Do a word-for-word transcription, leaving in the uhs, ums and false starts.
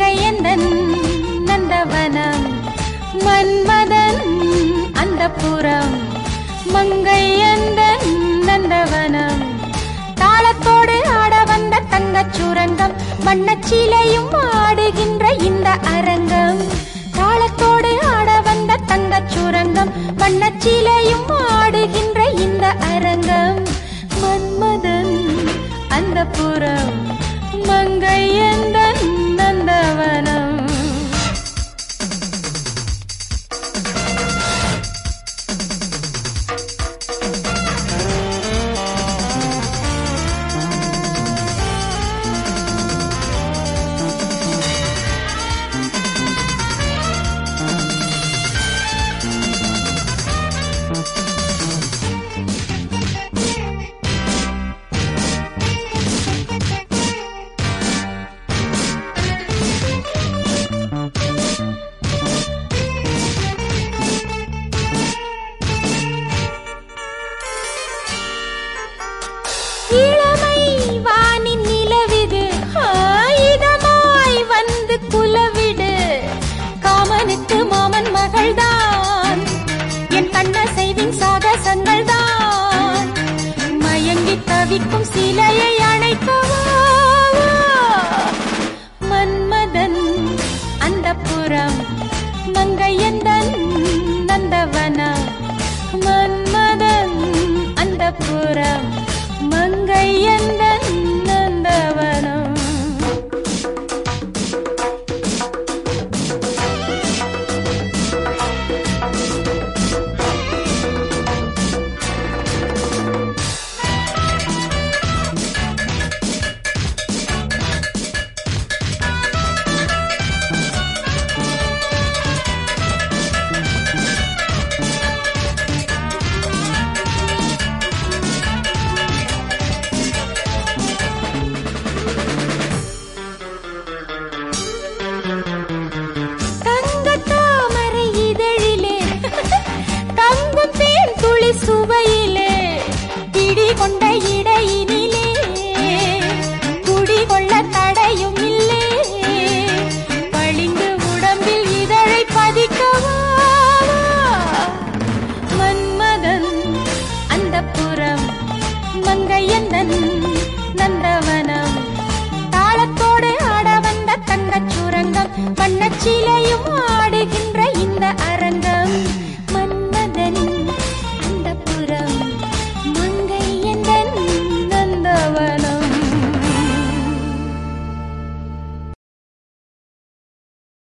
மங்கையந்தன் நந்தவனம் மன்மதன் அந்தப்புறம் மங்கையந்தன் நந்தவனம் தாளத்தோடு ஆட வந்த தங்கச் சுரங்கம் வண்ணச்சிலையும் ஆடுகின்ற இந்த அரங்கம் தாளத்தோடு ஆட வந்த தங்கச் சுரங்கம் வண்ணச்சிலையும் ஆடுகின்ற இந்த அரங்கம் மன்மதன் அந்தப்புறம் மங்கையந்தன் நந்தவனம் இளமை வானின் நிலவிது ஆயுதமாய் வந்து குலவிடு காமனுக்கு மாமன் மகள்தான் என் கண்ணசைவின் சாகசங்கள் தான் மயங்கி தவிக்கும் சிலையை அணைக்கவா மன்மதன் அந்தப்புறம் மங்கையந்தன் நந்தவனம் மன்மதன் அந்தப்புறம் மங்கையந்தன் நந்தவனம் சுவையிலே பிடி கொண்ட இடையினிலே குடி கொள்ள தடையும் இல்லே பளிங்கு உடம்பில் இதழை பதிக்கவா மன்மதன் அந்தப்புறம் மங்கையந்தன் நந்தவனம் தாளத்தோடு ஆட வந்த தங்கச் சுரங்கம் வண்ணச்சிலை